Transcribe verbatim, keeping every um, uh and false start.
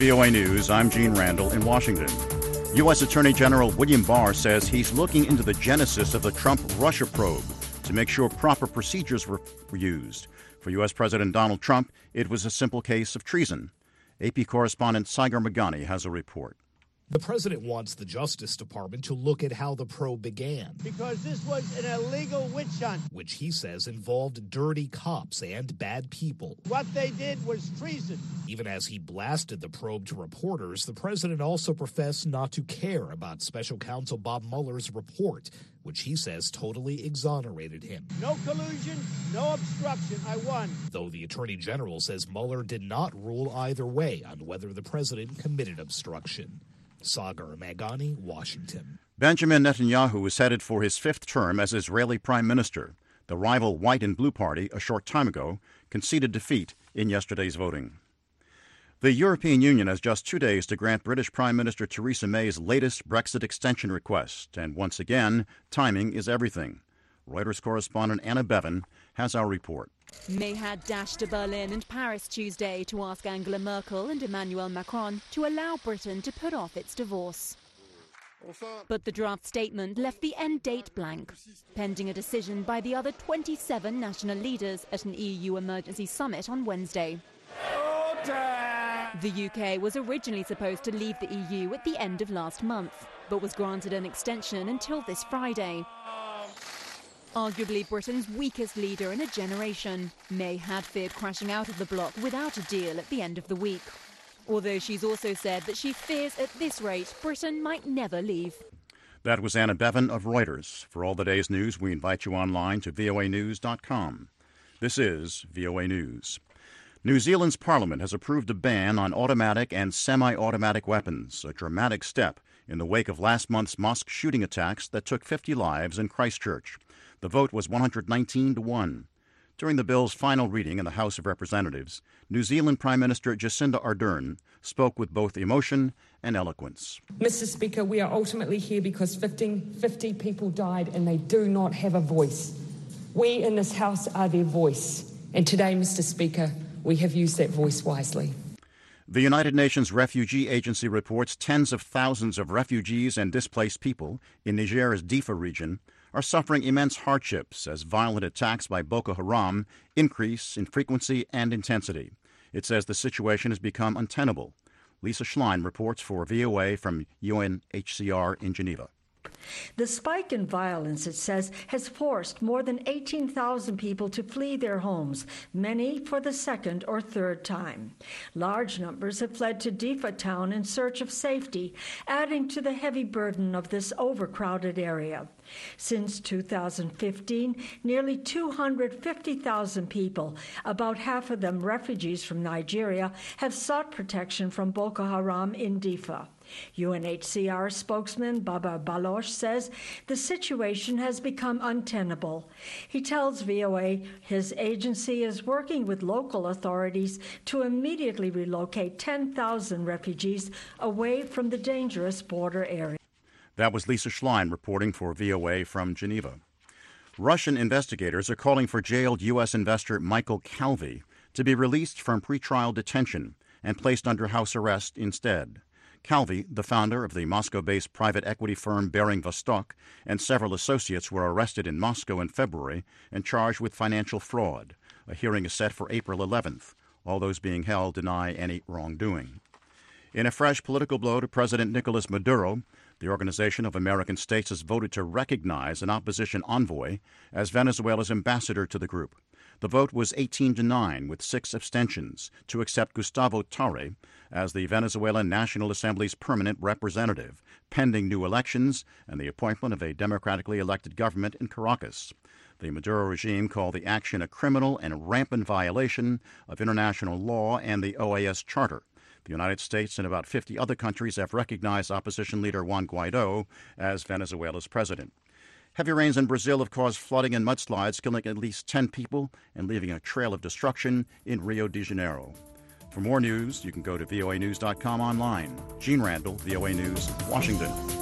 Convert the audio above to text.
V O A News, I'm Gene Randall in Washington. U S Attorney General William Barr says he's looking into the genesis of the Trump-Russia probe to make sure proper procedures were used. For U S President Donald Trump, it was a simple case of treason. A P correspondent Saigar Meghani has a report. The president wants the Justice Department to look at how the probe began. Because this was an illegal witch hunt. Which he says involved dirty cops and bad people. What they did was treason. Even as he blasted the probe to reporters, the president also professed not to care about special counsel Bob Mueller's report, which he says totally exonerated him. No collusion, no obstruction. I won. Though the attorney general says Mueller did not rule either way on whether the president committed obstruction. Saigar Meghani, Washington. Benjamin Netanyahu is headed for his fifth term as Israeli prime minister. The rival White and Blue Party, a short time ago, conceded defeat in yesterday's voting. The European Union has just two days to grant British Prime Minister Theresa May's latest Brexit extension request, and once again, timing is everything. Reuters correspondent Anna Bevan has our report. May had dashed to Berlin and Paris Tuesday to ask Angela Merkel and Emmanuel Macron to allow Britain to put off its divorce. But the draft statement left the end date blank, pending a decision by the other twenty-seven national leaders at an E U emergency summit on Wednesday. The U K was originally supposed to leave the E U at the end of last month, but was granted an extension until this Friday. Arguably Britain's weakest leader in a generation, May had feared crashing out of the bloc without a deal at the end of the week. Although she's also said that she fears at this rate Britain might never leave. That was Anna Bevan of Reuters. For all the day's news, we invite you online to V O A news dot com. This is V O A News. New Zealand's parliament has approved a ban on automatic and semi-automatic weapons, a dramatic step in the wake of last month's mosque shooting attacks that took fifty lives in Christchurch. The vote was one hundred nineteen to one. During the bill's final reading in the House of Representatives, New Zealand Prime Minister Jacinda Ardern spoke with both emotion and eloquence. Mister Speaker, we are ultimately here because fifteen, fifty people died and they do not have a voice. We in this House are their voice. And today, Mister Speaker, we have used that voice wisely. The United Nations Refugee Agency reports tens of thousands of refugees and displaced people in Niger's Difa region are suffering immense hardships as violent attacks by Boko Haram increase in frequency and intensity. It says the situation has become untenable. Lisa Schlein reports for V O A from U N H C R in Geneva. The spike in violence, it says, has forced more than eighteen thousand people to flee their homes, many for the second or third time. Large numbers have fled to Difa town in search of safety, adding to the heavy burden of this overcrowded area. Since two thousand fifteen, nearly two hundred fifty thousand people, about half of them refugees from Nigeria, have sought protection from Boko Haram in Difa. U N H C R spokesman Baba Baloch says the situation has become untenable. He tells V O A his agency is working with local authorities to immediately relocate ten thousand refugees away from the dangerous border area. That was Lisa Schlein reporting for V O A from Geneva. Russian investigators are calling for jailed U S investor Michael Calvi to be released from pretrial detention and placed under house arrest instead. Calvi, the founder of the Moscow-based private equity firm Bering Vostok, and several associates were arrested in Moscow in February and charged with financial fraud. A hearing is set for April eleventh. All those being held deny any wrongdoing. In a fresh political blow to President Nicolas Maduro, the Organization of American States has voted to recognize an opposition envoy as Venezuela's ambassador to the group. The vote was eighteen to nine, with six abstentions, to accept Gustavo Tarre as the Venezuelan National Assembly's permanent representative, pending new elections and the appointment of a democratically elected government in Caracas. The Maduro regime called the action a criminal and rampant violation of international law and the O A S Charter. The United States and about fifty other countries have recognized opposition leader Juan Guaido as Venezuela's president. Heavy rains in Brazil have caused flooding and mudslides, killing at least ten people and leaving a trail of destruction in Rio de Janeiro. For more news, you can go to V O A news dot com online. Gene Randall, V O A News, Washington.